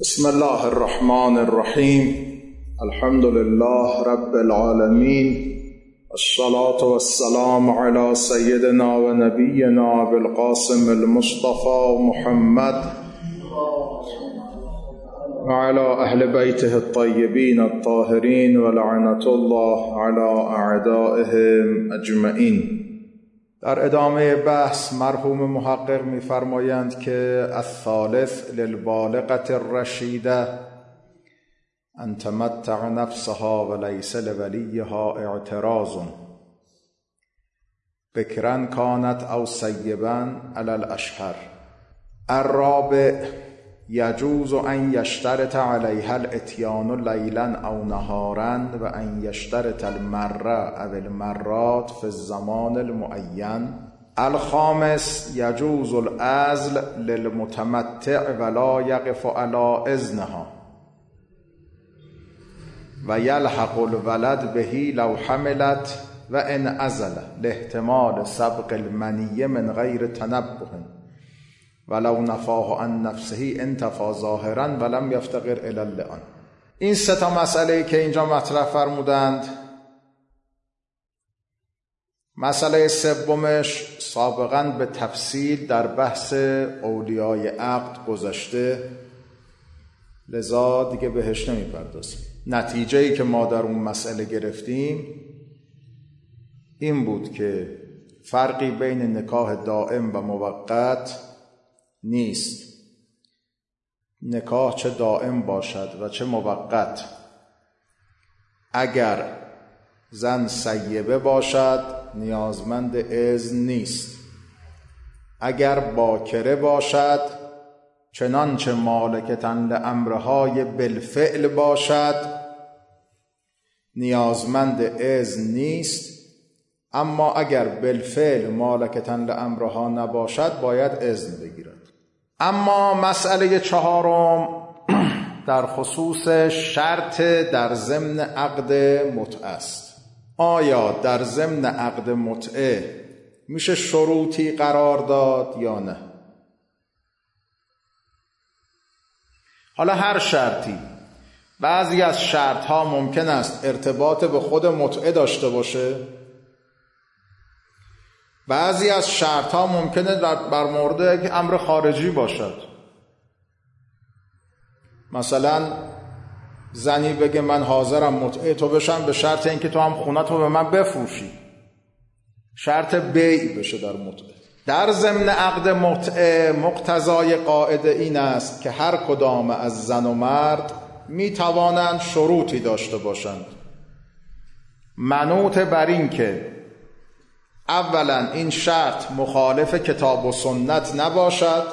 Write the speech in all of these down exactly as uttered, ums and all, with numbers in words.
بسم الله الرحمن الرحیم. الحمد لله رب العالمین، الصلاة والسلام على سیدنا و نبینا بالقاسم المصطفى محمد وعلى اهل بیته الطیبین الطاهرین ولعنة الله على اعدائهم اجمعین. در ادامه بحث مرحوم محقق می‌فرمایند که الثالث للبالغة الرشیده ان تمتع نفسها وليس لولیها اعتراض بکرا کانت او سیبا علی الاشهر. الرابع یجوز ان یشترط علیها الاتیان لیلا او نهارا و ان یشترط المره او المرات فی الزمان المعین. الخامس یجوز العزل للمتمتع ولا یقف علی اذنها و یلحق الولد به لو حملت و ان عزل لاحتمال سبق المنی من غیر تنبه ولو نفاه عن نفسه انتفا ظاهرا ولم یفتقر الی اللعان. این سه تا مسئله که اینجا مطرح فرمودند، مسئله سومش سابقاً به تفصیل در بحث اولیای عقد گذشته، لذا دیگه بهش نمیپردازیم. نتیجه‌ای که ما در اون مسئله گرفتیم این بود که فرقی بین نکاح دائم و موقت نیست. نکاح چه دائم باشد و چه موقت، اگر زن سیبه باشد نیازمند اذن نیست. اگر باکره باشد چنانچه مالکة لامرهای بالفعل باشد نیازمند اذن نیست، اما اگر بالفعل مالکة لامرها نباشد باید اذن بگیرد. اما مسئله چهارم در خصوص شرط در ضمن عقد متعه است. آیا در ضمن عقد متعه میشه شروطی قرار داد یا نه؟ حالا هر شرطی، بعضی از شرطها ممکن است ارتباط به خود متعه داشته باشه، بعضی از شرطها ممکنه بر مورد یک امر خارجی باشد. مثلا زنی بگه من حاضرم متعه تو بشم به شرط اینکه تو هم خونه تو به من بفروشی، شرط بیع بشه در متعه. در ضمن عقد متعه مقتضای قاعده این است که هر کدام از زن و مرد می توانند شروطی داشته باشند منوط بر این که اولا این شرط مخالف کتاب و سنت نباشد،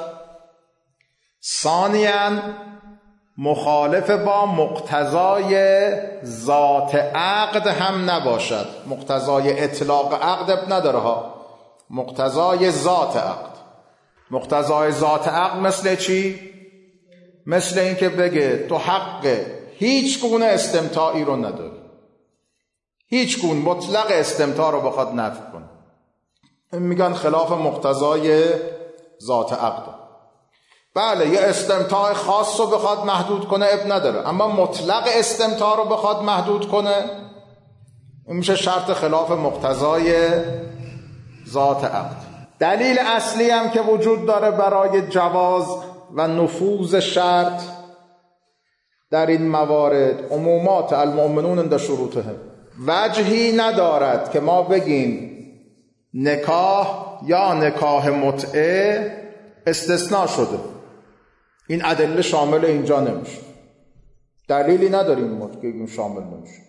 ثانیاً مخالف با مقتضای ذات عقد هم نباشد. مقتضای اطلاق عقد نداره ها، مقتضای ذات عقد. مقتضای ذات عقد مثل چی؟ مثل این که بگه تو حق هیچ گونه استمتاعی رو نداری، هیچ گونه مطلق استمتاع رو بخواد نفی کنه، این میگن خلاف مقتضای ذات عقد. بله یه استمتاع خاص رو بخواد محدود کنه اب نداره، اما مطلق استمتاع رو بخواد محدود کنه این میشه شرط خلاف مقتضای ذات عقد. دلیل اصلی هم که وجود داره برای جواز و نفوذ شرط در این موارد عمومات المؤمنون عند شروطهم. وجهی ندارد که ما بگیم نکاح یا نکاح متعه استثناء شده، این ادله شامل اینجا نمیشه. دلیلی نداریم ما که بگیم شامل نمیشه.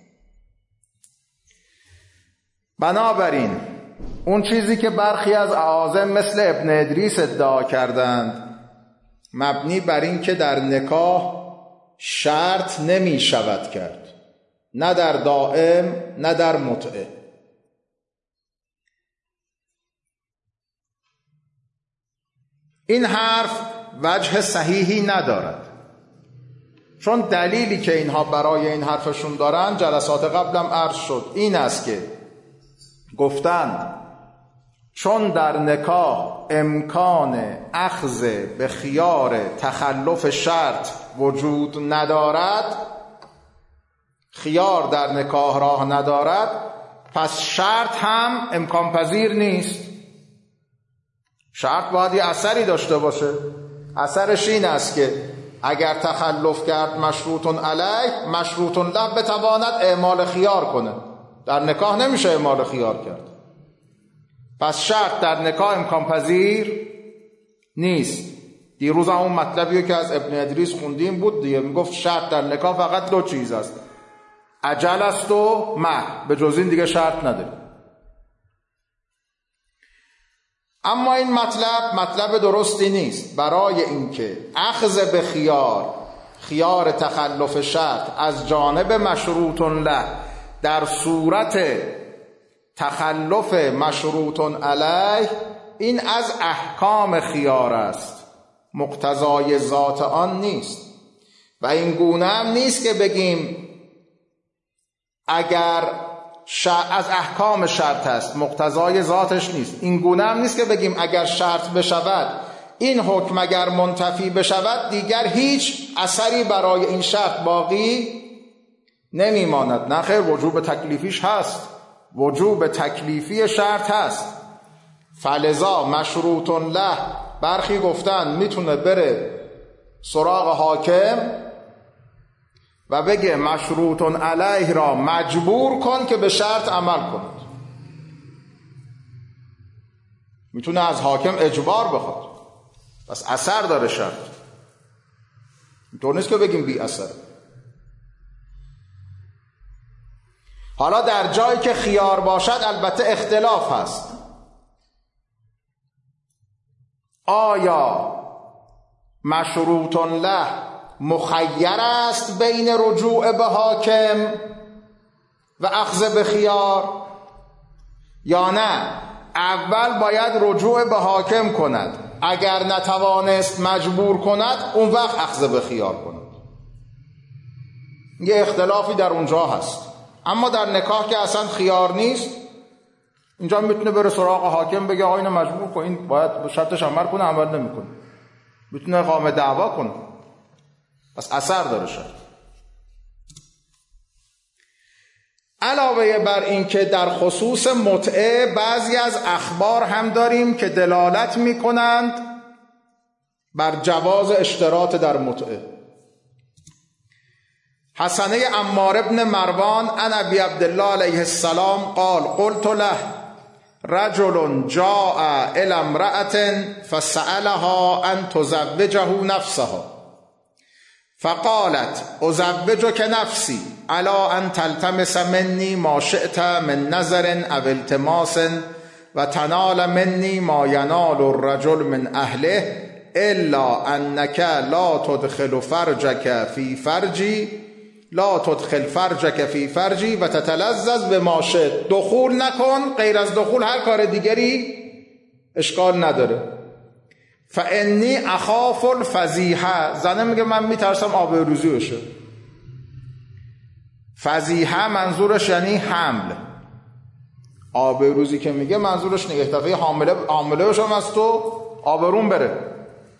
بنابراین اون چیزی که برخی از اعاظم مثل ابن ادریس ادعا کردند مبنی بر این که در نکاح شرط نمی شود کرد، نه در دائم نه در متعه. این حرف وجه صحیحی ندارد، چون دلیلی که اینها برای این حرفشون دارن جلسات قبلم عرض شد، این است که گفتند چون در نکاح امکان اخذ به خیار تخلف شرط وجود ندارد، خیار در نکاح راه ندارد، پس شرط هم امکان پذیر نیست. شرط باید یه اثری داشته باشه. اثرش این است که اگر تخلف کرد مشروط علیه، مشروط له بتواند اعمال خیار کنه. در نکاح نمیشه اعمال خیار کرد. پس شرط در نکاح امکان پذیر نیست. دیروز هم اون مطلبی که از ابن ادریس خوندیم بود دیگه، میگفت شرط در نکاح فقط دو چیز است، اجل است و مهر، به جز این دیگه شرط نداره. اما این مطلب مطلب درستی نیست. برای اینکه اخذ به خیار، خیار تخلف شرط از جانب مشروط له در صورت تخلف مشروط علیه، این از احکام خیار است، مقتضای ذات آن نیست. و این گونه هم نیست که بگیم اگر از احکام شرط است، مقتضای ذاتش نیست. این گونه هم نیست که بگیم اگر شرط بشود، این حکم اگر منتفی بشود دیگر هیچ اثری برای این شرط باقی نمیماند. نه خیر، وجوب تکلیفیش هست، وجوب تکلیفی شرط هست. فلذا مشروط له، برخی گفتن میتونه بره سراغ حاکم و بگه مشروط علیه را مجبور کن که به شرط عمل کند. میتونه از حاکم اجبار بخواد، پس اثر داره شرط. اینطور نیست که بگیم بی اثر. حالا در جایی که خیار باشد البته اختلاف هست. آیا مشروط له مخیر است بین رجوع به حاکم و اخذ به خیار، یا نه اول باید رجوع به حاکم کند، اگر نتوانست مجبور کند اون وقت اخذ به خیار کند؟ یه اختلافی در اونجا هست. اما در نکاح که اصلا خیار نیست، اینجا میتونه بره سراغ حاکم بگه آقا اینو مجبور کن، این باید به شرطش عمل کنه، عمل نمیکنه، میتونه اقامه دعوا کنه، پس اثر داره شرط. علاوه بر این که در خصوص متعه بعضی از اخبار هم داریم که دلالت میکنند بر جواز اشتراط در متعه. حسنه عمار ابن مروان عن ابی عبدالله علیه السلام قال قلت له رجل جاء الى امرأة فسألها ان تزوجه نفسها فقالت ازوجك نفسي على ان تلتمس مني ما شئت من نظر او التماس و تنال مني ما ينال الرجل من اهله الا انك لا تدخل فرجك في فرجي لا تدخل فرجك في فرجي و تتلذذ بما شئت. دخول نکن، غیر از دخول هر کار دیگری اشکال نداره. فانی اخاف الفضیحه، زنه میگه من میترسم آبروریزی بشه. فضیحه منظورش یعنی حمل. آبروریزی که میگه منظورش نگه دفعه حامله حامله بشم از تو آبرون بره.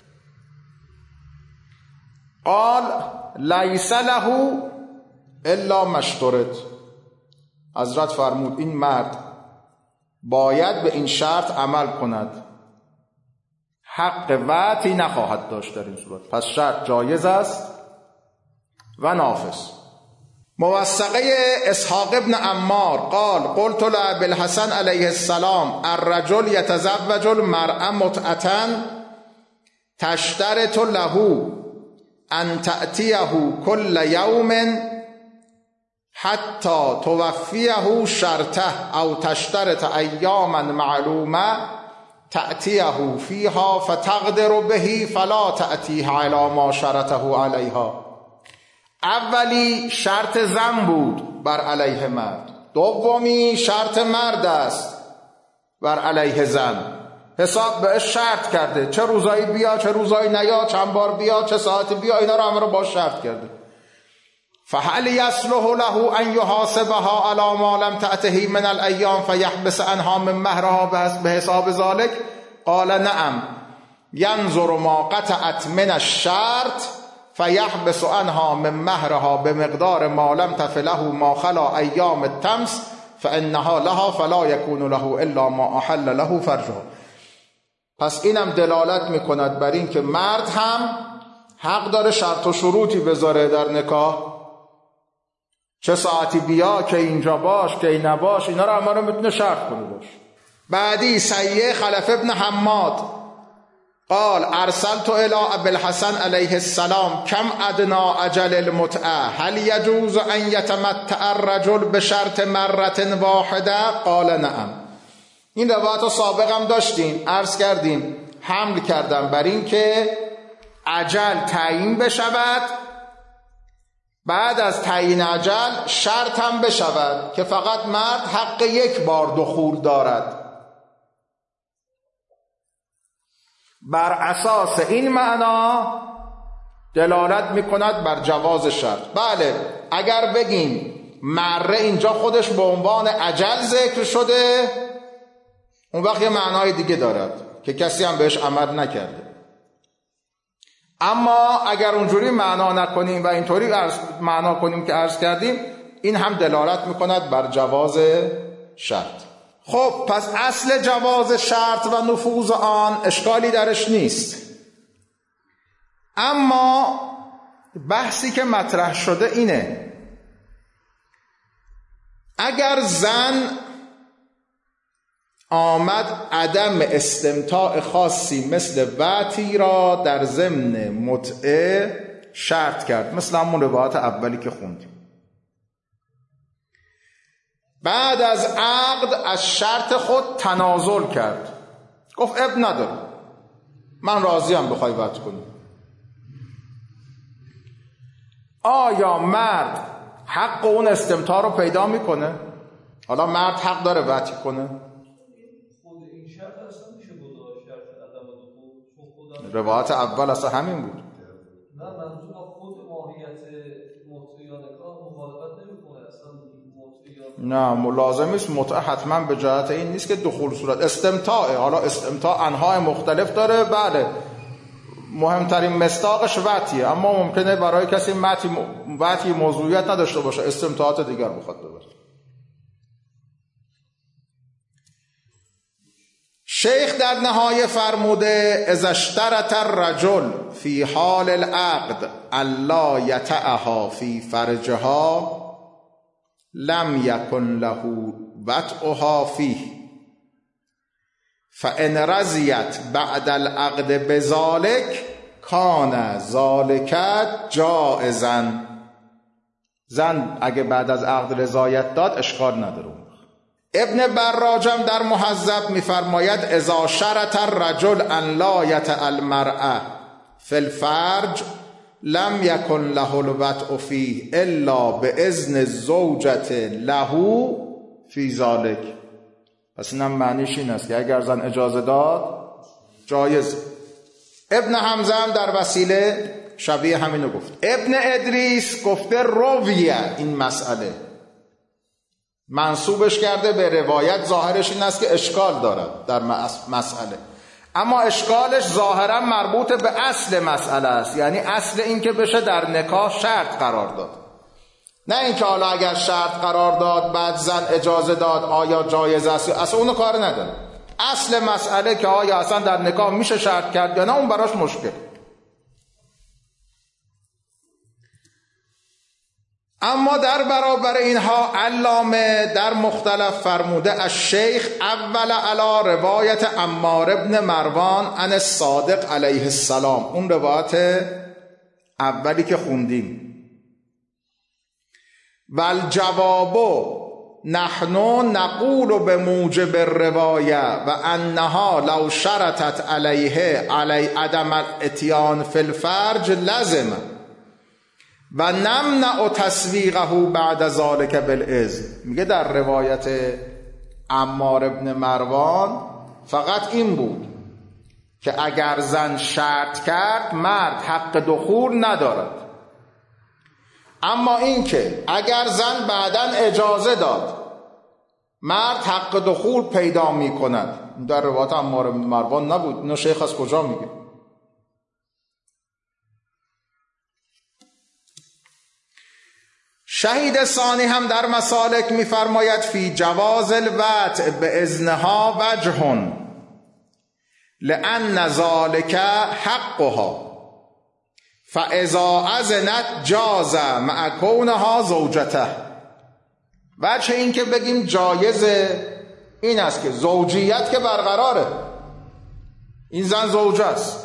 قال لیس له الا مشترط، حضرت فرمود این مرد باید به این شرط عمل کند، حق وعطی نخواهد داشت در این صورت، پس شرط جایز است و نافذ. موثقه اسحاق ابن عمار قال قلت لابی الحسن علیه السلام الرجل یتزوج المرأة متعة تشترط له ان تأتیه کل یوم حتی توفیه شرطه او تشترط ایاما معلومه تأتیه فیها فتقدر به فلا تأتیه علی ما شرطه علیها. اولی شرط زن بود بر علیه مرد، دومی شرط مرد است بر علیه زن. حساب بهش شرط کرده، چه روزایی بیا، چه روزایی نیا، چند بار بیا، چه ساعتی بیا، اینا رو همه رو باش شرط کرده. فهل يصلح له ان يحاسبها على ما لم تأته من الایام فيحبس عنها من مهرها بحساب ذلك؟ قال نعم، ينظر ما قطعت من الشرط فيحبس عنها من مهرها بمقدار ما لم تفله ما خلا ایام التمس فانها لها فلا يكون له الا ما احل له فرجها. پس اینم دلالت میکند بر این که مرد هم حق داره شرط و شروطی بذاره در نکاح، چه ساعتی بیا، که اینجا باش، که این نباش، اینا رو همه رو میتونه شرط کنه باش. بعدی سیه خلف ابن حماد قال ارسلت الى ابی الحسن علیه السلام کم ادنا اجل المتعه هل یجوز ان یتمتع الرجل بشرط مرة واحده؟ قال نعم. این روایت سابق هم داشتیم، عرض کردیم حمل کردم بر این که اجل تعیین بشود، بعد از تعیین اجل شرط هم بشود که فقط مرد حق یک بار دخول دارد. بر اساس این معنا دلالت میکند بر جواز شرط. بله اگر بگیم مره اینجا خودش به عنوان اجل ذکر شده، اون وقت یه معنای دیگه دارد که کسی هم بهش عمل نکرده. اما اگر اونجوری معنا نکنیم و اینطوری معنا کنیم که عرض کردیم، این هم دلالت میکند بر جواز شرط. خب پس اصل جواز شرط و نفوذ آن اشکالی درش نیست، اما بحثی که مطرح شده اینه اگر زن آمد عدم استمتاع خاصی مثل وطی را در ضمن متعه شرط کرد، مثل همون روایت اولی که خوندیم، بعد از عقد از شرط خود تنازل کرد، گفت اب نداره من راضیم بخوای وطی کنی، آیا مرد حق اون استمتاع رو پیدا میکنه؟ حالا مرد حق داره وطی کنه؟ روایت اول اصلا همین بود. نه منظور خود ماهیت متعه یا نکاح مخالفت نمیکنه اصلا. نه ملازم نیست، متعه حتما به جهت این نیست که دخول صورت استمتاعه. حالا استمتاع انواع مختلف داره، بله مهمترین مصداقش وطیه، اما ممکنه برای کسی وطی موضوعیت نداشته باشه، استمتاعات دیگر بخواد ببره. شیخ در نهایه فرموده اذا اشترط الرجل فی حال العقد الا یتعها فی فرجها لم یکن له وطئها فیه فان رضیت بعد العقد بذلک کان ذلک جائزا. زن اگه بعد از عقد رضایت داد اشکال نداره. ابن براجم در مهذب میفرماید اذا شرط الرجل ان لا یطع المرأة فی الفرج لم یکن له الوطء فیه الا باذن الزوجة له فی ذلک. پس اینم معنیش این است که اگر زن اجازه داد جایز. ابن حمزه هم در وسیله شبیه همینو گفت. ابن ادریس گفته رویه این مسئله منسوبش کرده به روایت، ظاهرش این است که اشکال دارد در مسئله، اما اشکالش ظاهرا مربوط به اصل مسئله است، یعنی اصل این که بشه در نکاح شرط قرار داد، نه اینکه حالا اگر شرط قرار داد بعد زن اجازه داد آیا جایز است، اصلا اونو کار نداره. اصل مسئله که آیا اصلا در نکاح میشه شرط کرد یا نه، اون براش مشکل. اما در برابر اینها علامه در مختلف فرموده الشیخ اول علی روایت عمار ابن مروان عن الصادق علیه السلام، اون روایت اولی که خوندیم، والجواب نحن نقول بموجب الروایه و انها لو شرطت علیه علی عدم الاتیان فی الفرج لازم و نمنع تسویقه بعد ذلك بالاذن. میگه در روایت عمار ابن مروان فقط این بود که اگر زن شرط کرد مرد حق دخول ندارد، اما این که اگر زن بعداً اجازه داد مرد حق دخول پیدا می کند، در روایت عمار بن مروان نبود، اینو شیخ از کجا میگه؟ شهید ثانی هم در مسالک میفرماید فی جواز الوطء باذنها وجه لان ذلك حقها فاذا اذنت جاز مع کونها زوجته. وجه این که بگیم جایزه این است که زوجیت که برقراره، این زن زوجه است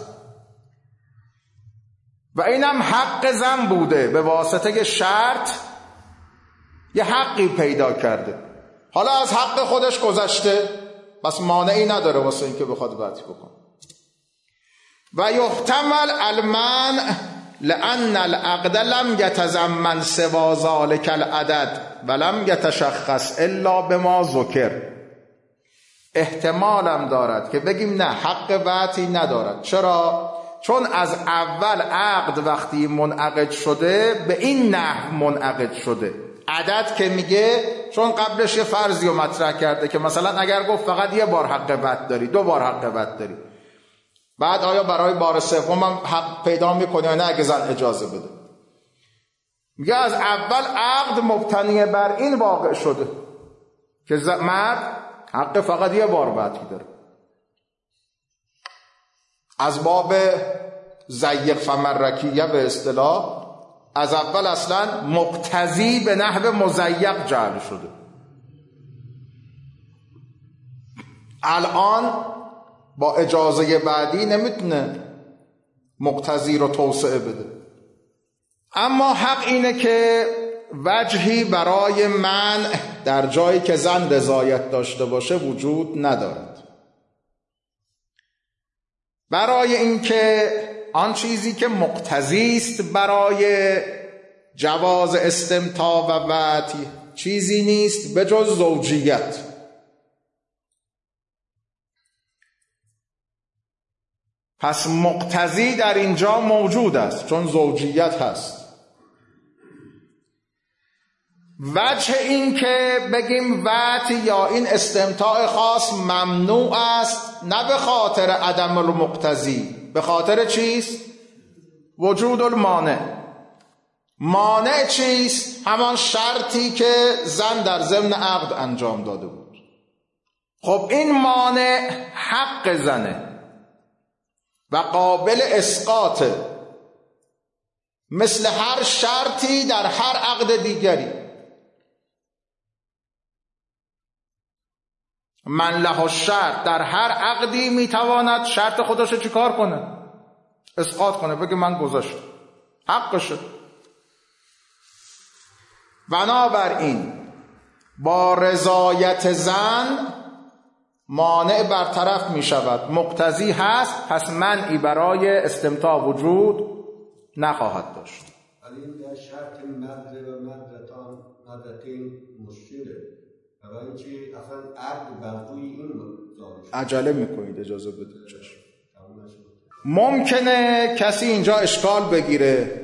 و اینم حق زن بوده، به واسطه شرط یه حقی پیدا کرده، حالا از حق خودش گذشته، بس مانعی نداره واسه این که بخواد وطی بکنه. و یحتمل المنع لأن العقد لم يتضمن سوى ذلك العدد ولم يتشخص الا بما ذکر. احتمالم دارد که بگیم نه، حق وطی ندارد. چرا؟ چون از اول عقد وقتی منعقد شده به این نحو منعقد شده. عدد که میگه چون قبلش یه فرضی رو مطرح کرده که مثلا اگر گفت فقط یه بار حق وطی داری، دو بار حق وطی داری، بعد آیا برای بار سوم هم حق پیدا میکنه یا نه اگه زن اجازه بده؟ میگه از اول عقد مبتنی بر این واقع شده که مرد حق فقط یه بار وطی داره. از باب ضیق فمرکیه به اصطلاح از اول اصلا مقتضی به نحو مضیق جعل شده. الان با اجازه بعدی نمیتونه مقتضی رو توسعه بده. اما حق اینه که وجهی برای منع در جایی که زن رضایت داشته باشه وجود ندارد. برای اینکه آن چیزی که مقتضی است برای جواز استمتاع و وطی چیزی نیست به جز زوجیت. پس مقتضی در اینجا موجود است چون زوجیت هست. وجه این که بگیم وطی یا این استمتاع خاص ممنوع است نه به خاطر عدم المقتضی، به خاطر چیست؟ وجود المانع. مانع چیست؟ همان شرطی که زن در ضمن عقد انجام داده بود. خب این مانع حق زنه و قابل اسقاطه، مثل هر شرطی در هر عقد دیگری. من له الشرط، در هر عقدی میتواند شرط خودش رو چیکار کنه؟ اسقاط کنه، بگه من گذاشتم، حقشه. بنابراین با رضایت زن مانع برطرف می شود. مقتضی هست، پس منعی برای استمتاع وجود نخواهد داشت. ولی در شرط مدر و مدرتان مدرتین مشکله، برای اینکه اصلا عقد بر روی این ظاهر. عجله میکنید، اجازه بدید. چشم. ممکنه کسی اینجا اشکال بگیره،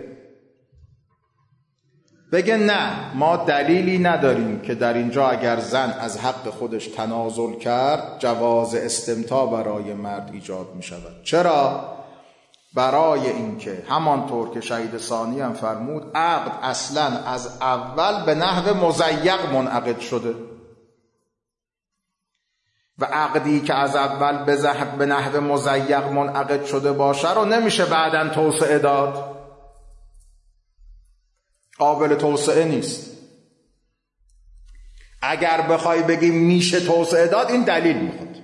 بگه نه، ما دلیلی نداریم که در اینجا اگر زن از حق خودش تنازل کرد جواز استمتاع برای مرد ایجاد می شود. چرا؟ برای اینکه همانطور که شهید ثانی هم فرمود عقد اصلا از اول به نحو مضیق منعقد شده و عقدی که از اول به نحو مضیق منعقد شده باشه رو نمیشه بعداً توسعه داد، قابل توسعه نیست. اگر بخوای بگیم میشه توسعه داد این دلیل میخواد.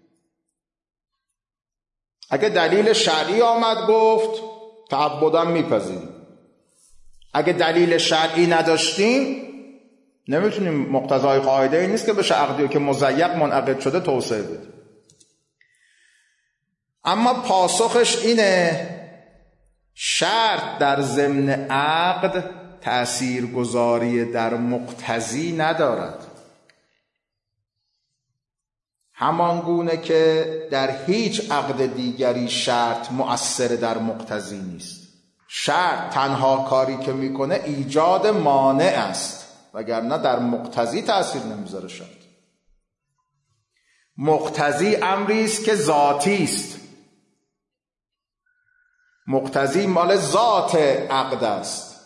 اگه دلیل شرعی آمد گفت تعبداً میپذیریم، اگه دلیل شرعی نداشتیم نمیتونیم، مقتضای قاعده این نیست که بشه عقدی که مضیق منعقد شده توسعه بده. اما پاسخش اینه شرط در ضمن عقد تأثیرگذاری در مقتضی ندارد، همان گونه که در هیچ عقد دیگری شرط مؤثر در مقتضی نیست. شرط تنها کاری که میکنه ایجاد مانع است، وگرنه در مقتضی تأثیر نمیذاره. شرط مقتضی امری است که ذاتی است، مقتضی مال ذات عقد است.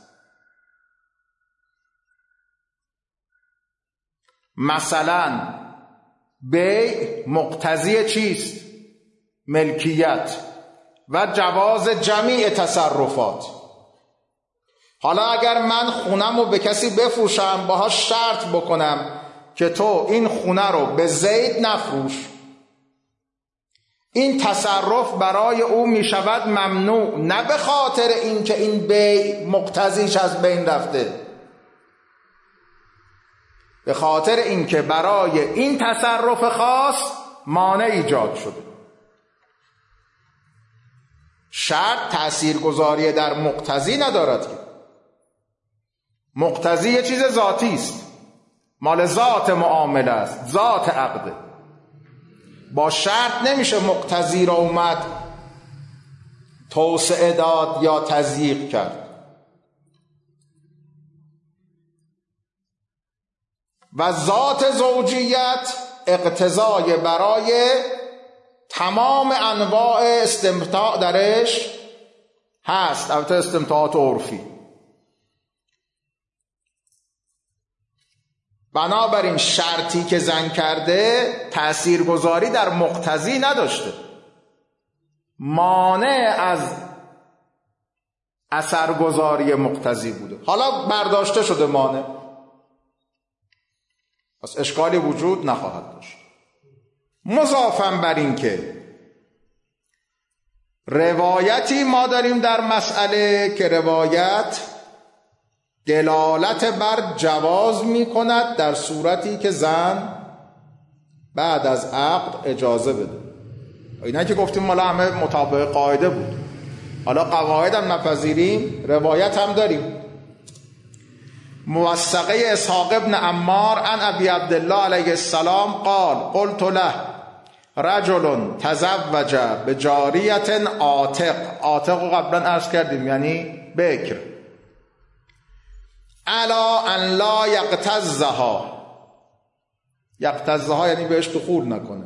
مثلا بیع مقتضی چیست؟ ملکیت و جواز جمیع تصرفات. حالا اگر من خونم رو به کسی بفروشم، باهاش شرط بکنم که تو این خونه رو به زید نفروش، این تصرف برای او می شود ممنوع، نه به خاطر این که این بیع مقتضیش از بین رفته، به خاطر این که برای این تصرف خاص مانع ایجاد شده. شرط تأثیرگذاری در مقتضی ندارد که مقتضی یه چیز ذاتی است، مال ذات معامله است، ذات عقده. با شرط نمیشه مقتضی را اومد توسعه داد یا تضییق کرد. و ذات زوجیت اقتضای برای تمام انواع استمتاع درش هست، البته استمتاعات عرفی. بنابراین شرطی که زن کرده تأثیرگذاری در مقتضی نداشته، مانع از اثرگذاری مقتضی بوده. حالا برداشته شده مانع، پس اشکالی وجود نخواهد داشت. مضافاً بر این که روایتی ما داریم در مسئله که روایت دلالت بر جواز می کند در صورتی که زن بعد از عقد اجازه بده. اینا که گفتیم مالا همه مطابق قاعده بود، حالا قواعد هم نپذیریم، روایت هم داریم. موثقه اسحاق ابن عمار عن ابی عبدالله علیه السلام قال قلت له رجل تزوج بجاریت عاتق. عاتق رو قبلا عرض کردیم یعنی بکر. الا ان لا یقتزها، یقتزها یعنی بهش دخول نکنه.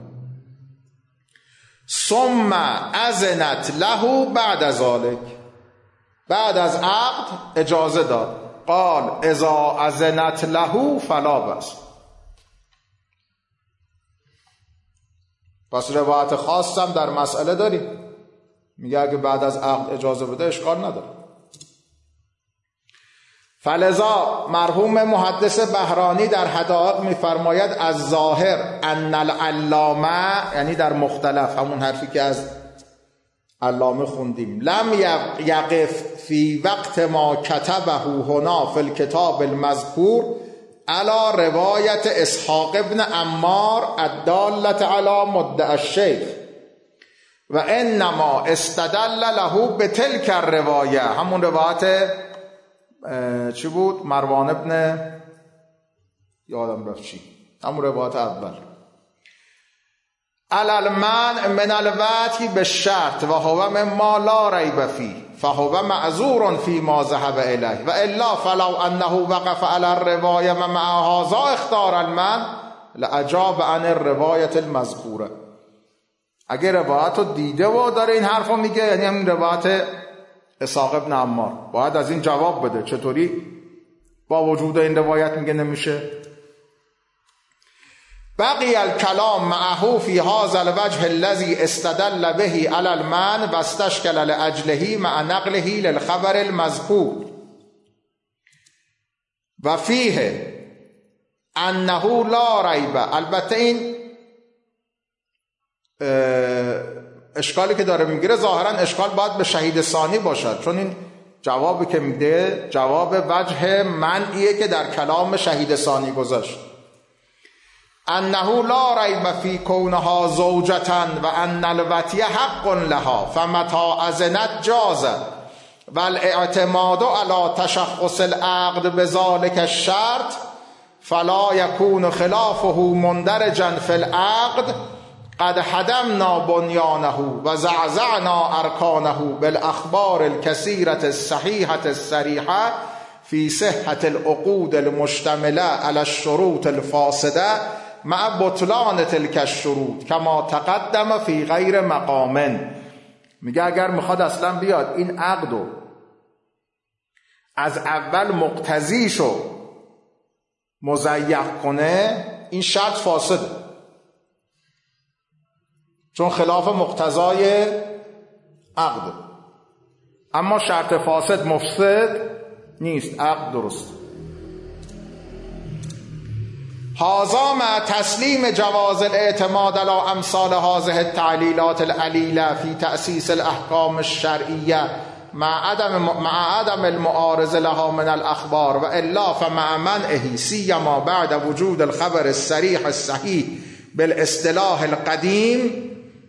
ثم اذنت له بعد ذلك، بعد از عقد اجازه داد. قال اذا اذنت له فلا بأس. پس روایت خاصم در مسئله داریم، میگه اگه بعد از عقد اجازه بده اشکال نداره. فلذا مرحوم محدث بهرانی در حدائق میفرماید از ظاهر ان العلامه، یعنی در مختلف، همون حرفی که از علامه خوندیم، لم یقف فی وقت ما کتبه هنا فی الکتاب المذکور علی روایت اسحاق ابن عمار الدالت علی مدعی الشیخ و انما استدل له بتلک الروایه. همون روایت چی بود؟ مروان ابن یادم رفت چی، همون روایت اول. علل من من الوطی به شرط و هو مما لا ریب فیه فهو معذور فی ما ذهب الیه و الا فلو انه وقف علی الروایه و مع هذا اختار المن لاجاب عن الروایه المذکوره. اگه روایت رو دیده و داره این حرف رو میگه، یعنی همین روایت اسحاق ابن عمار، باید از این جواب بده. چطوری با وجود این روایت میگه نمیشه؟ بقی الکلام معه فی هذا الوجه الذي استدل به علی المن و استشکل لاجله مع نقله للخبر المذکور و فیه انه لا ریب. البته این اشکالی که داره میگیره ظاهرا اشکال باید به شهید ثانی باشد، چون این جوابی که میده جواب وجه منعیه که در کلام شهید ثانی گذاشت. انه لا ریب فی کونها زوجتا و ان الوطی حق لها فمتى اذنت جاز و الاعتماد علی تشخص العقد بذلك الشرط فلا يكون خلافه مندرجا فی العقد قد هدمنا بنیانه و زعزعنا ارکانه بالاخبار الكثیرة الصحیحة الصریحة فی صحة العقود المشتمله علی الشروط الفاسده مع بطلان تلک الشروط کما تقدم فی غیر مقام. میگه اگر میخواد اصلا بیاد این عقدو از اول مقتضیشو مضیق کنه، این شرط فاسده، چون خلاف مقتضای عقد. اما شرط فاسد مفسد نیست، عقد درست. هذا مع تسلیم جواز الاعتماد على امثال هذه التعلیلات العلیلة فی تأسیس الاحکام الشرعیه مع عدم مع عدم المعارض لها من الاخبار و الا فمع منعه سیما بعد وجود الخبر الصریح الصحیح بالاصطلاح القدیم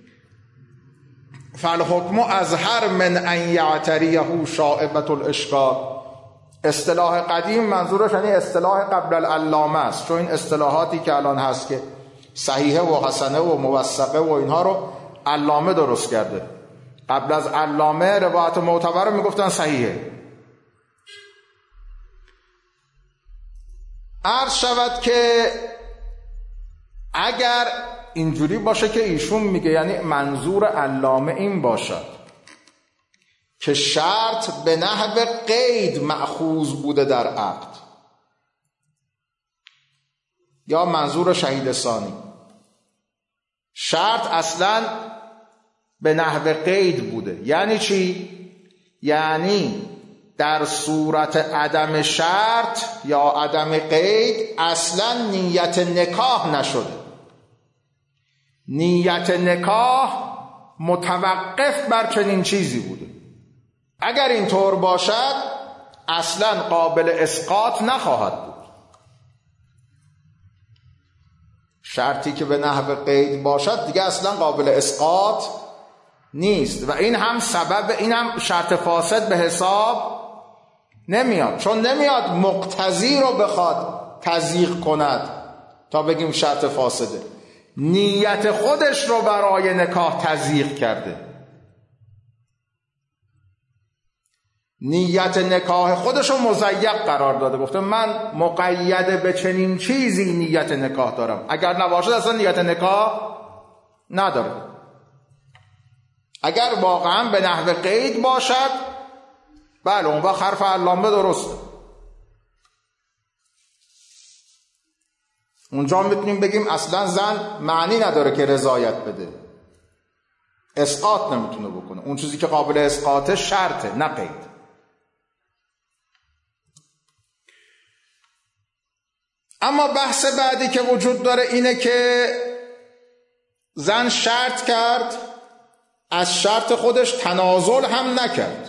فالحکم ازهر من ان یعتریه شائبة الاشکال. اصطلاح قدیم منظورش یعنی اصطلاح قبل العلامه است، چون این اصطلاحاتی که الان هست که صحیحه و حسنه و موثقه و اینها رو علامه درست کرده. قبل از علامه روایت معتبر رو میگفتن صحیحه. عرض شود که اگر اینجوری باشه که ایشون میگه، یعنی منظور علامه این باشد که شرط به نحو قید مأخوذ بوده در عقد، یا منظور شهید ثانی شرط اصلا به نحو قید بوده. یعنی چی؟ یعنی در صورت عدم شرط یا عدم قید اصلا نیت نکاح نشده، نیت نکاح متوقف بر چنین چیزی بوده. اگر اینطور باشد اصلا قابل اسقاط نخواهد بود. شرطی که به نحو قید باشد دیگه اصلا قابل اسقاط نیست و این هم سبب، این هم شرط فاسد به حساب نمیاد، چون نمیاد مقتضی رو بخواد تضییق کند تا بگیم شرط فاسده، نیت خودش رو برای نکاح تضییق کرده، نیت نکاح خودش رو مضیق قرار داده، گفته من مقید به چنین چیزی نیت نکاح دارم، اگر نباشد اصلا نیت نکاح نداره. اگر واقعا به نحو قید باشد بله اون وقت حرف علامه درسته، اونجا میتونیم بگیم اصلا زن معنی نداره که رضایت بده، اسقاط نمیتونه بکنه، اون چیزی که قابل اسقاطه شرطه نه قید. اما بحث بعدی که وجود داره اینه که زن شرط کرد، از شرط خودش تنازل هم نکرد،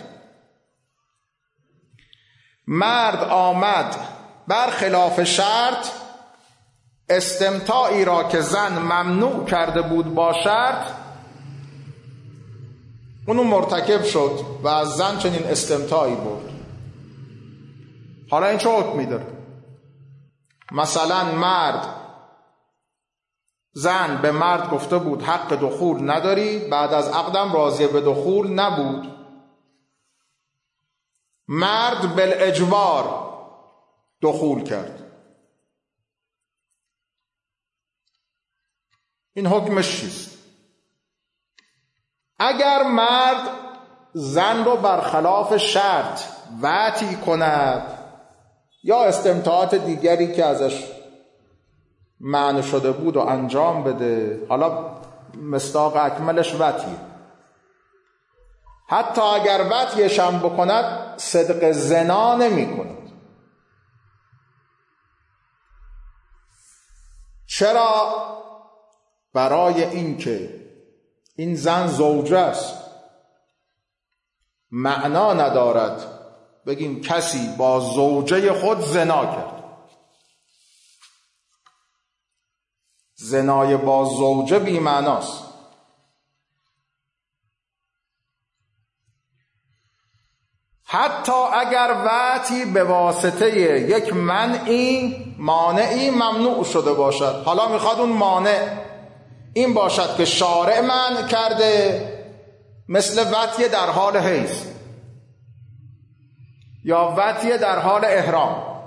مرد آمد برخلاف شرط استمتاعی را که زن ممنوع کرده بود با شرط اونو مرتکب شد و از زن چنین استمتاعی برد. حالا این چه حکمی داره؟ مثلا مرد، زن به مرد گفته بود حق دخول نداری، بعد از عقدم راضی به دخول نبود، مرد بالاجبار دخول کرد، این حکمش چیست؟ اگر مرد زن رو برخلاف شرط وطی کند یا استمتاعات دیگری که ازش معنی شده بود و انجام بده، حالا مصداق اکملش وطیه، حتی اگر وطیش هم بکند صدق زنا نمی کند. چرا؟ برای اینکه این زن زوجه است، معنا ندارد بگیم کسی با زوجه خود زنا کرد، زنای با زوجه بی معناست. حتی اگر وطی به واسطه یک منعی مانعی ممنوع شده باشد، حالا میخواد اون مانع این باشد که شارع منع کرده، مثل وطی در حال حیض یا وطی در حال احرام،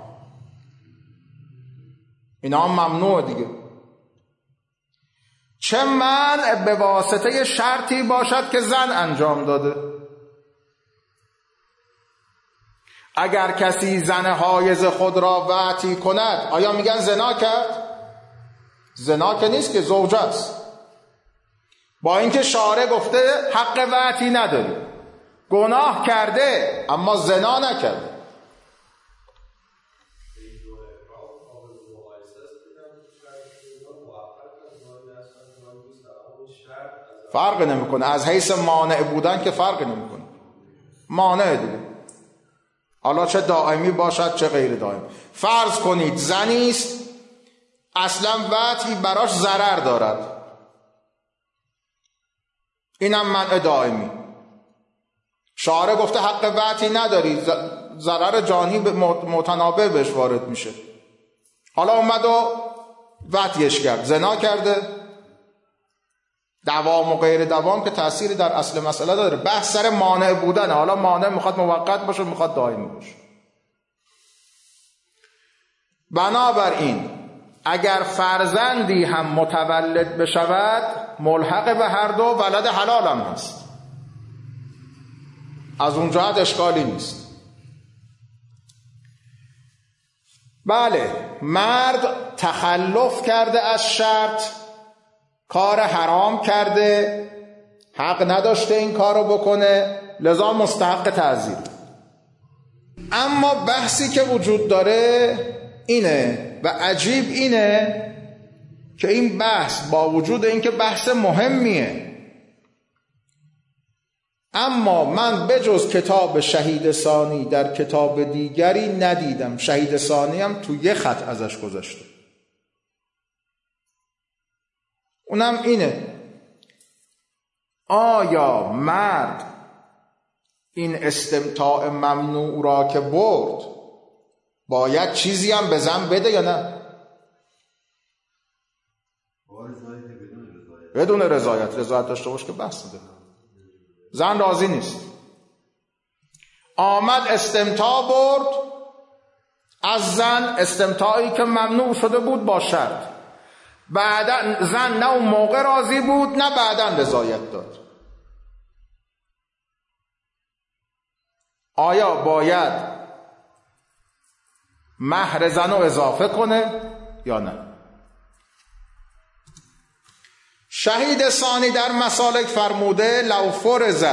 اینا هم ممنوع دیگه. چه منع به واسطه شرطی باشد که زن انجام داده. اگر کسی زن حایض خود را وطی کند، آیا میگن زنا کرد؟ زنا که نیست که، زوجه است. با اینکه شارع گفته حق وطی نداری، گناه کرده اما زنا نکرده. فرق نمیکنه، از حیث مانع بودن که فرق نمیکنه، مانع دیگه، حالا چه دائمی باشد چه غیر دائمی. فرض کنید زنی است اصلا وطی براش ضرر دارد، اینم منع دائمی. شارع گفته حق وطی نداری، ضرر جانی متنابع بهش وارد میشه، حالا اومد و وطیش کرد، زنا کرده. دوام و غیر دوام که تأثیری در اصل مسئله داره، بحث سر مانع بودن. حالا مانع میخواد موقت باشه، میخواد دائمی باشه. بنابراین اگر فرزندی هم متولد بشود، ملحق به هر دو، ولد حلال هم هست، از اون جهت اشکالی نیست. بله، مرد تخلف کرده از شرط، کار حرام کرده، حق نداشته این کارو بکنه، لذا مستحق تعزیر. اما بحثی که وجود داره اینه و عجیب اینه که این بحث با وجود اینکه بحث مهمیه، اما من بجز کتاب شهید ثانی در کتاب دیگری ندیدم. شهید ثانی هم تو یه خط ازش گذاشته، اونم اینه: آیا مرد این استمتاع ممنوع را که برد باید چیزی هم به زن بده یا نه؟ بدون رضایت. رضایت داشته باش که بحث ده. زن راضی نیست، آمد استمتاع برد از زن، استمتاعی که ممنوع شده بود با شرط. بعدا زن نه اون موقع راضی بود نه بعدا رضایت داد. آیا باید مهر زن رو اضافه کنه یا نه؟ شهید ثانی در مسالک فرموده: لو فرض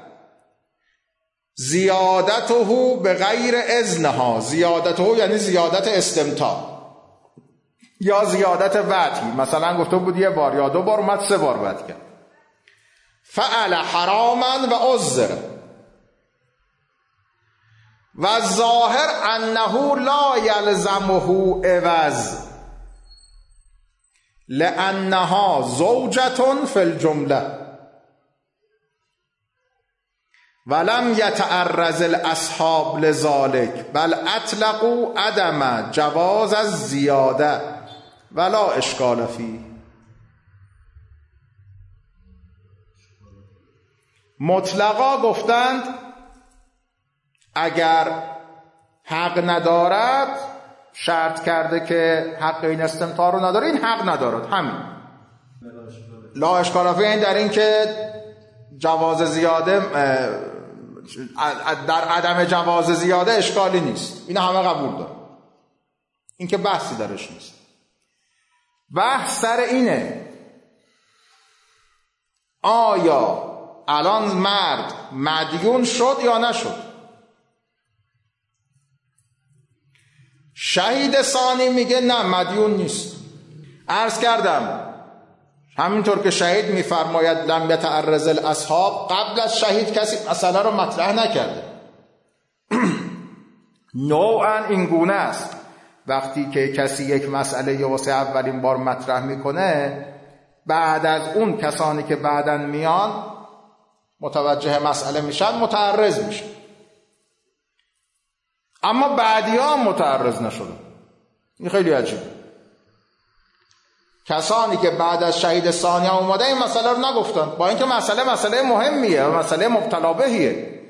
زیادته به غیر اذنها. زیادته یعنی زیادت استمتاع یا زیادت وطی، مثلا گفته بود یه بار یا دو بار، اومد سه بار وطی کرد، فعل حراما و عذر و ظاهر انه لا یلزمه عوض لانها زوجة فی الجمله ولم یتعرض الاصحاب لذلك بل اطلقوا عدم جواز الزیاده ولا اشکال فیه. مطلقا گفتند اگر حق ندارد، شرط کرده که حق این استمتاع رو نداره، این حق ندارد، همین. لا اشکال فیه این در این که جواز زیاده، در عدم جواز زیاده اشکالی نیست، این همه قبول داره، این که بحثی درش نیست. بحث سر اینه آیا الان مرد مدیون شد یا نشد؟ شهید ثانی میگه نه، مدیون نیست. عرض کردم همینطور که شهید میفرماید لم یتعرض الاصحاب، قبل از شهید کسی مسئله رو مطرح نکرده. نوعا این گونه است، وقتی که کسی یک مسئله واسه اولین بار مطرح میکنه، بعد از اون کسانی که بعدن میان متوجه مسئله میشن، متعرض میشن. اما بعدی ها هم متعرض نشدن. این خیلی عجیبه کسانی که بعد از شهید ثانیه اومده این مسئله رو نگفتن، با اینکه مسئله مسئله مهمیه و مسئله مبتلا بهیه.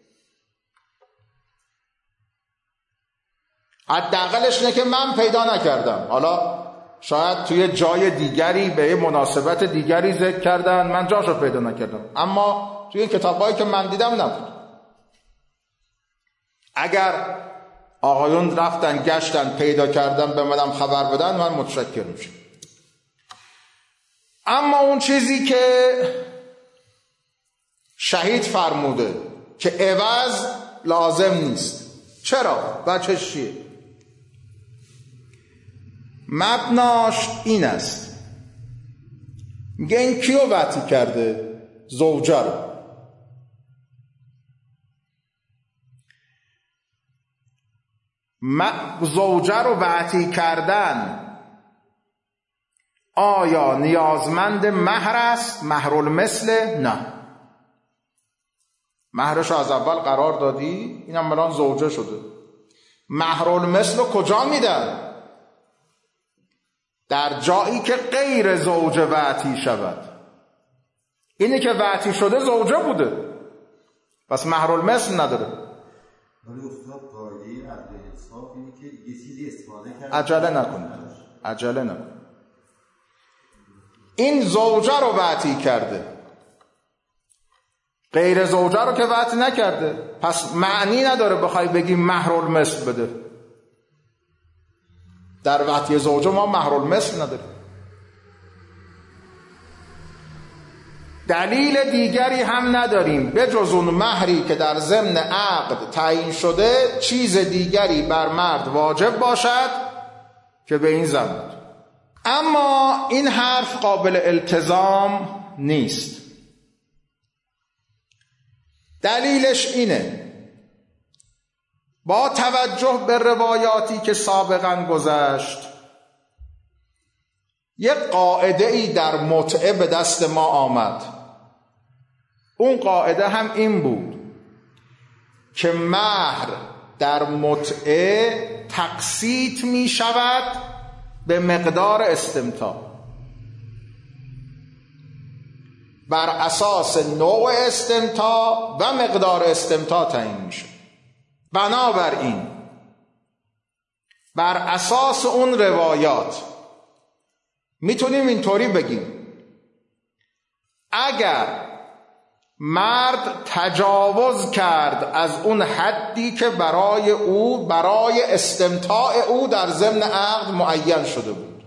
حداقلش اینه که من پیدا نکردم. حالا شاید توی جای دیگری به مناسبت دیگری ذکر کردن، من جاشو پیدا نکردم، اما توی این کتابایی که من دیدم نبود. اگر آقایون رفتن گشتن پیدا کردن به منم خبر بدن، من متشکر میشم. اما اون چیزی که شهید فرموده که عوض لازم نیست، چرا؟ بچه‌ش چیه؟ مبناش این است، میگه این کیو وطی کرده؟ زوجه رو. زوجه رو وطی کردن آیا نیازمند مهر است؟ مهرالمثل؟ نه. مهرش از اول قرار دادی، اینم الان زوجه شده. مهرالمثل رو کجا میدن؟ در جایی که غیر زوجه وطی شود. اینی که وطی شده زوجه بوده، پس مهرالمثل نداره. ولی استاد قاعده عدل انصاف اینه که یه چیزی استفاده کرد. عجله نکنید، عجله نکنید. این زوجه رو وطی کرده، غیر زوجه رو که وطی نکرده، پس معنی نداره بخوای بگی مهرالمثل بده. در وطی زوجه ما مهرالمثل نداریم. دلیل دیگری هم نداریم به جز اون مهری که در ضمن عقد تعیین شده، چیز دیگری بر مرد واجب باشد که به این زن بود. اما این حرف قابل التزام نیست. دلیلش اینه، با توجه به روایاتی که سابقا گذشت، یک قاعده ای در متعه به دست ما آمد. اون قاعده هم این بود که مهر در متعه تقسیط می شود به مقدار استمتاع، بر اساس نوع استمتاع و مقدار استمتاع تعیین میشه. بنابراین بر اساس اون روایات میتونیم اینطوری بگیم اگر مرد تجاوز کرد از اون حدی که برای او برای استمتاع او در ضمن عقد معین شده بود،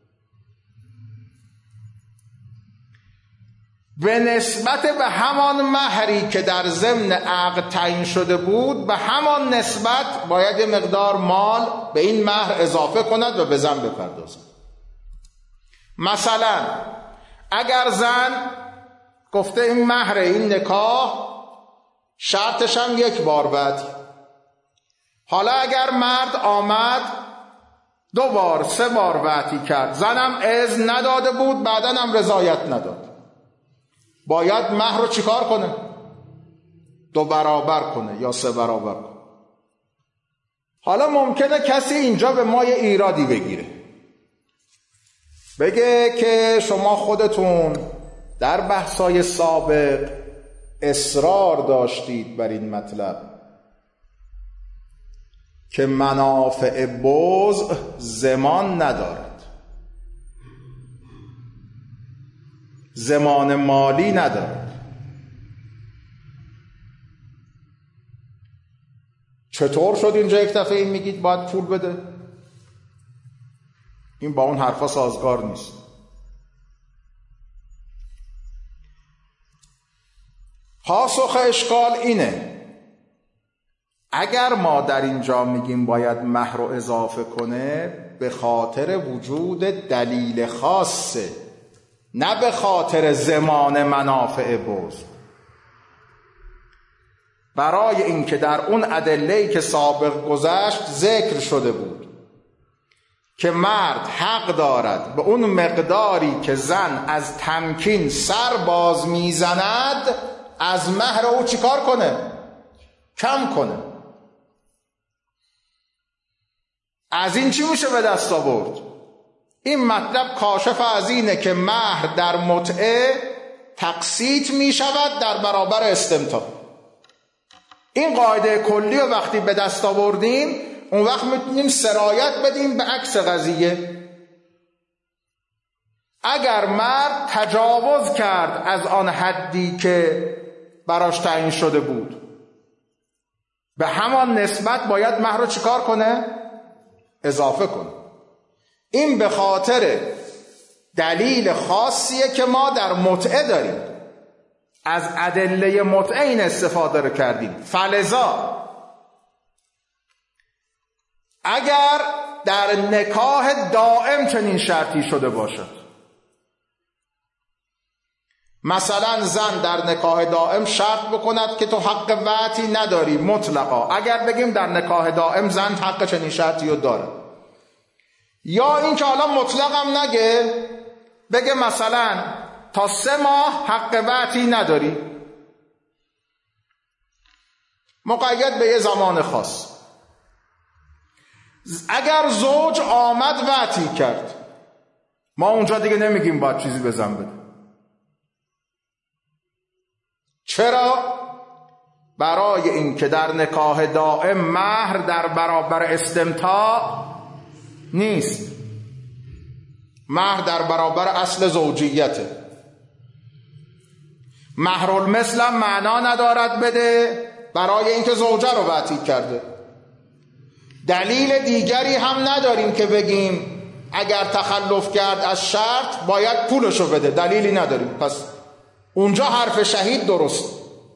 به نسبت به همان مهری که در ضمن عقد تعیین شده بود، به همان نسبت باید یه مقدار مال به این مهر اضافه کند و به زن بپردازد. مثلا اگر زن گفته این مهر این نکاح شرطش هم یک بار بعد، حالا اگر مرد آمد دو بار سه بار وعطی کرد، زنم اذن نداده بود، بعداً هم رضایت نداد، باید مهر رو چیکار کنه؟ دو برابر کنه یا سه برابر کنه. حالا ممکنه کسی اینجا به ما یه ایرادی بگیره، بگه که شما خودتون در بحثای سابق اصرار داشتید بر این مطلب که منافع بضع زمان ندارد، زمان مالی ندارد. چطور شد اینجا یک دفعه این میگید باید پول بده؟ این با اون حرفا سازگار نیست. پاسخ اشکال اینه، اگر ما در اینجا میگیم باید مهر رو اضافه کنه، به خاطر وجود دلیل خاصه، نه به خاطر زمان منافع بضع. برای اینکه در اون ادله‌ای که سابق گذشت ذکر شده بود که مرد حق دارد به اون مقداری که زن از تمکین سر باز میزند از مهر او چیکار کنه؟ کم کنه. از این چی میشه به دست آورد؟ این مطلب کاشف از اینه که مهر در متعه تقسیط می شود در برابر استمتاع. این قاعده کلی رو وقتی به دست آوردیم اون وقت میتونیم سرایت بدیم به عکس قضیه. اگر مرد تجاوز کرد از آن حدی که براش تعیین شده بود، به همان نسبت باید مهر رو چیکار کنه؟ اضافه کنه. این به خاطر دلیل خاصیه که ما در متعه داریم، از ادله متعه این استفاده رو کردیم. فلذا اگر در نکاح دائم چنین شرطی شده باشد، مثلا زن در نکاح دائم شرط بکند که تو حق وطی نداری مطلقا، اگر بگیم در نکاح دائم زن حق چنین شرطی رو داره، یا این که حالا مطلقم نگه، بگه مثلا تا سه ماه حق وطی نداری، مقید به یه زمان خاص. اگر زوج آمد وطی کرد، ما اونجا دیگه نمیگیم باید چیزی به زن بده. چرا؟ برای این که در نکاح دائم مهر در برابر استمتاع نیست، مهر در برابر اصل زوجیته. مهرالمثل هم معنا ندارد بده برای اینکه زوجه رو وطی کرده. دلیل دیگری هم نداریم که بگیم اگر تخلف کرد از شرط باید پولشو بده، دلیلی نداریم. پس اونجا حرف شهید درست،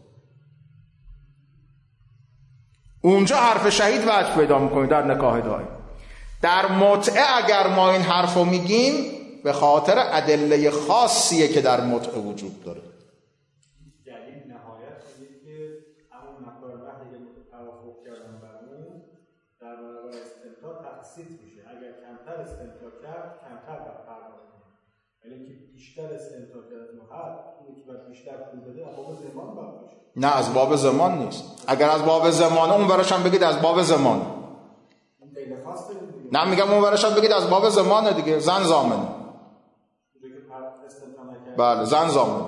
اونجا حرف شهید وجه پیدا میکنه در نکاح دائم. در متعه اگر ما این حرف رو میگیم به خاطر ادله خاصیه که در متعه وجود داره. یعنی نهایت اینه که همون مقدار وقتی که توافق کردن برامون در برابر استمتاع تقسیط میشه. اگر کمتر استمتاع کرد کمتر باید پرداخت کنه، یعنی که بیشتر استمتاع کرد محل اون که باید بیشتر پول بده از باب زمان باید باشه. نه از باب زمان نیست. اگر از باب زمانه اون برش هم بگید از باب زمان. نه میگم اون برش هم بگید از باب زمانه دیگه. زن زامنه. بله زن زامنه.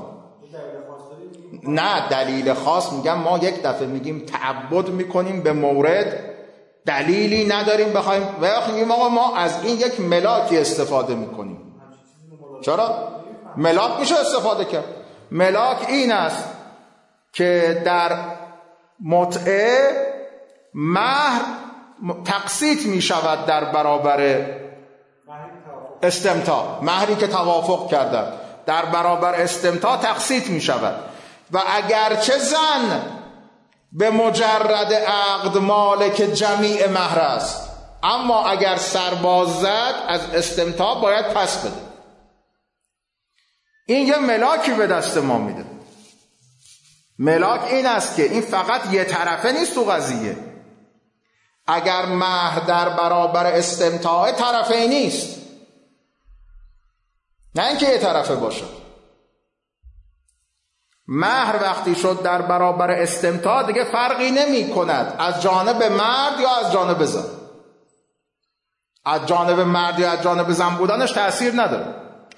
نه دلیل خاص میگم ما یک دفعه میگیم تعبد میکنیم به مورد، دلیلی نداریم بخوایم و میگیم آقا ما از این یک ملاکی استفاده میکنیم. چرا؟ ملاک میشه استفاده کرد. ملاک این است که در متعه مهر تقسیط می شود در برابر استمتاع. مهری که توافق کردن در برابر استمتاع تقسیط می شود و اگرچه زن به مجرد عقد مالک جمیع مهر است، اما اگر سرباز زد از استمتاع باید پس بده. این یه ملاکی به دست ما میده. ملاک این است که این فقط یه طرفه نیست تو قضیه. اگر مهر در برابر استمتاع طرفه نیست، نه اینکه یه طرفه باشه. مهر وقتی شد در برابر استمتاع دیگه فرقی نمی کند از جانب مرد یا از جانب زن. از جانب مرد یا از جانب زن بودنش تأثیر نداره.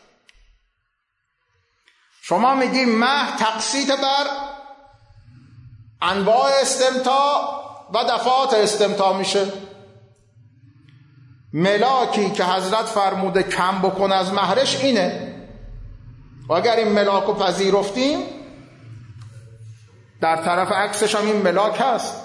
شما میگی مهر تقسیط بر انواع استمتاع و دفعات استمتاع میشه. ملاکی که حضرت فرموده کم بکن از مهرش اینه و اگر این ملاک رو پذیرفتیم در طرف عکسش هم این ملاک هست.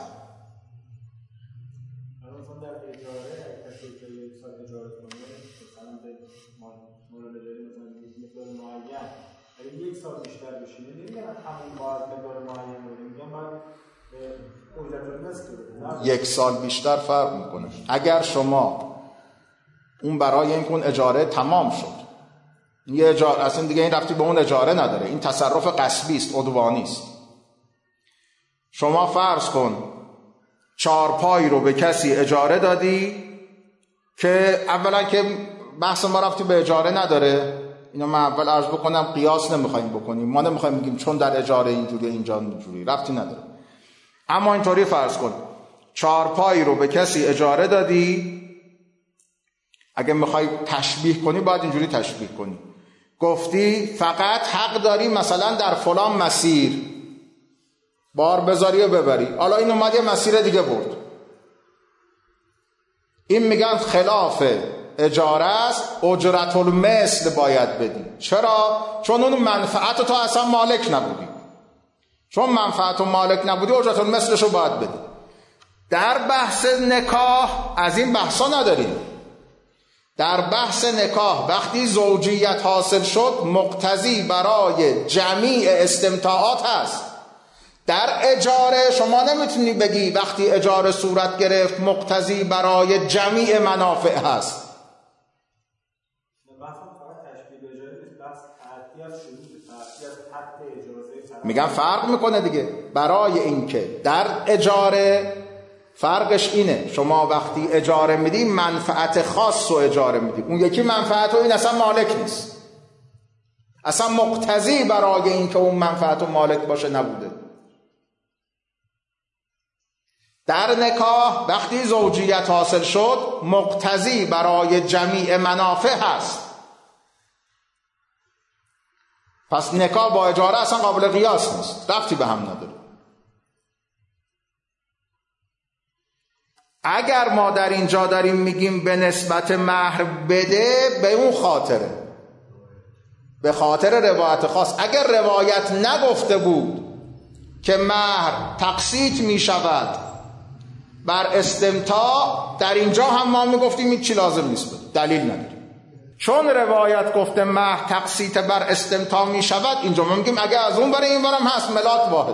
یک سال بیشتر بشینه نمیگن همون باید مقدار معین رو میگن باید اجرت المثل یک سال بیشتر فرق میکنه. اگر شما اون برای این کن اجاره تمام شد، یه اجاره اصلا دیگه این رفتی به اون اجاره نداره، این تصرف غصبی است، عدوانی است. شما فرض کن چارپای رو به کسی اجاره دادی که اولا که بحث ما رفتی به اجاره نداره، اینا من اول عرض بکنم قیاس نمیخوایم بکنیم، ما نمیخوایم بگیم چون در اجاره اینجوری اینجا اینجوری، رفتی نداره. اما اینطوری فرض کن چارپای رو به کسی اجاره دادی، اگه میخوای تشبیه کنی باید اینجوری تشبیه کنی. گفتی فقط حق داری مثلا در فلان مسیر بار بذاری و ببری، حالا این اومد یه مسیر دیگه برد، این میگن خلاف اجاره است، اجرت المثل باید بدی. چرا؟ چون اون منفعت تو اصلا مالک نبودی، چون منفعت و مالک نبودی اجرت المثلش رو باید بدی. در بحث نکاح از این بحثا نداریم. در بحث نکاح وقتی زوجیت حاصل شد مقتضی برای جمیع استمتاعات هست. در اجاره شما نمیتونی بگی وقتی اجاره صورت گرفت مقتضی برای جمیع منافع هست. میگم فرق میکنه دیگه. برای اینکه در اجاره فرقش اینه، شما وقتی اجاره میدی منفعت خاص رو اجاره میدی، اون یکی منفعت رو این اصلا مالک نیست، اصلا مقتضی برای اینکه اون منفعت رو مالک باشه نبوده. در نکاح وقتی زوجیت حاصل شد مقتضی برای جمیع منافع هست. پس نکاح با اجاره اصلا قابل قیاس نیست، ربطی به هم نداره. اگر ما در اینجا داریم میگیم به نسبت مهر بده، به اون خاطره، به خاطر روایت خاص. اگر روایت نگفته بود که مهر تقسیط میشود بر استمتاع، در اینجا هم ما میگفتیم این چی لازم نیست بود، دلیل نداریم. چون روایت گفته مهر تقسیط بر استمتاع میشود، اینجا ما میگیم اگر از اون برای این برم هست ملاک واحد،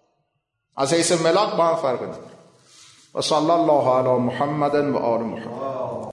از حیث ملاک با هم فرق نداره. و صلی الله علی محمد و آل محمد.